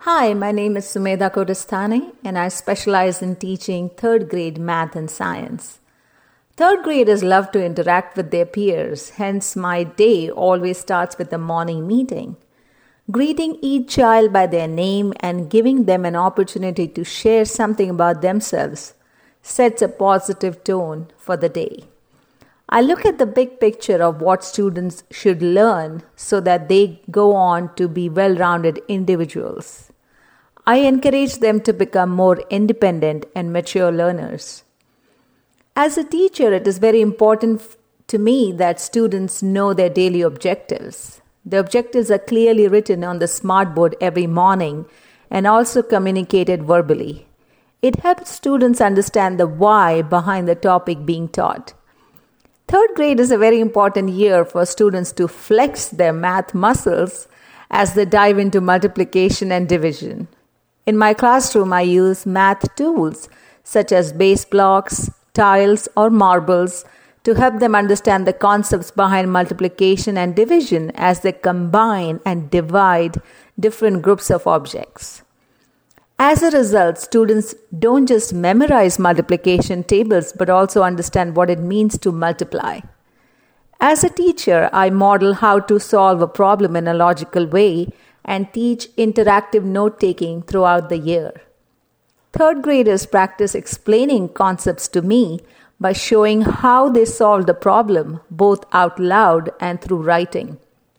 Hi, my name is Sumedha Kodastani and I specialize in teaching third grade math and science. Third graders love to interact with their peers, hence, my day always starts with a morning meeting. Greeting each child by their name and giving them an opportunity to share something about themselves sets a positive tone for the day. I look at the big picture of what students should learn so that they go on to be well rounded individuals. I encourage them to become more independent and mature learners. As a teacher, it is very important to me that students know their daily objectives. The objectives are clearly written on the smartboard every morning and also communicated verbally. It helps students understand the why behind the topic being taught. Third grade is a very important year for students to flex their math muscles as they dive into multiplication and division. In my classroom, I use math tools such as base blocks, tiles, or marbles to help them understand the concepts behind multiplication and division as they combine and divide different groups of objects. As a result, students don't just memorize multiplication tables but also understand what it means to multiply. As a teacher, I model how to solve a problem in a logical way and teach interactive note-taking throughout the year. Third graders practice explaining concepts to me by showing how they solved the problem both out loud and through writing.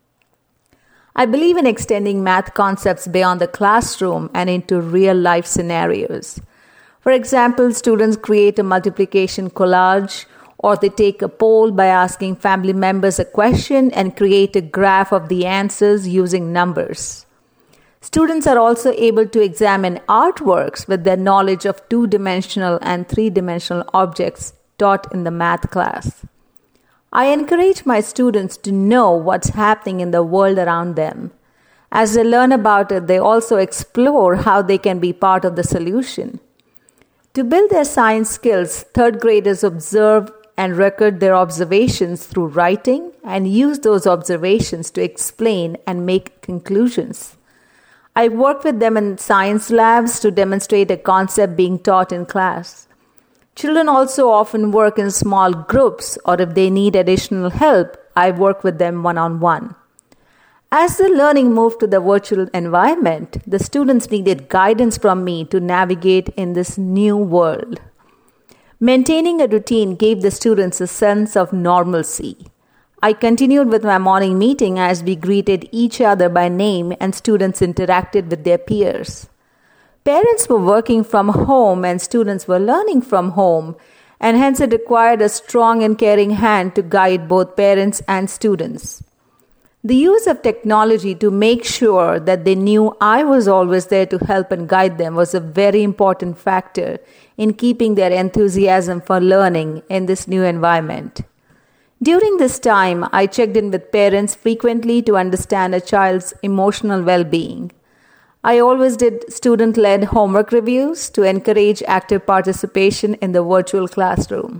I believe in extending math concepts beyond the classroom and into real-life scenarios. For example, students create a multiplication collage, or they take a poll by asking family members a question and create a graph of the answers using numbers. Students are also able to examine artworks with their knowledge of two-dimensional and three-dimensional objects taught in the math class. I encourage my students to know what's happening in the world around them. As they learn about it, they also explore how they can be part of the solution. To build their science skills, third graders observe and record their observations through writing and use those observations to explain and make conclusions. I work with them in science labs to demonstrate a concept being taught in class. Children also often work in small groups, or if they need additional help, I work with them one-on-one. As the learning moved to the virtual environment, the students needed guidance from me to navigate in this new world. Maintaining a routine gave the students a sense of normalcy. I continued with my morning meeting as we greeted each other by name and students interacted with their peers. Parents were working from home and students were learning from home, and hence it required a strong and caring hand to guide both parents and students. The use of technology to make sure that they knew I was always there to help and guide them was a very important factor in keeping their enthusiasm for learning in this new environment. During this time, I checked in with parents frequently to understand a child's emotional well-being. I always did student-led homework reviews to encourage active participation in the virtual classroom.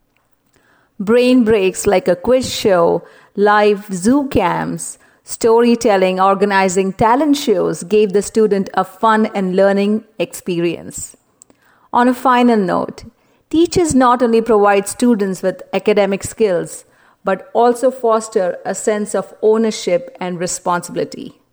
Brain breaks like a quiz show, live zoo camps, storytelling, organizing talent shows gave the student a fun and learning experience. On a final note, teachers not only provide students with academic skills, but also foster a sense of ownership and responsibility.